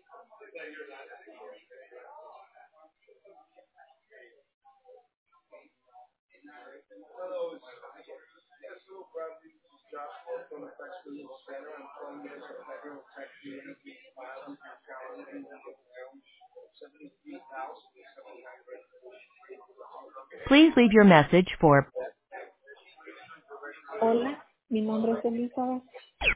Please leave your message for Hola, mi nombre es Elizabeth.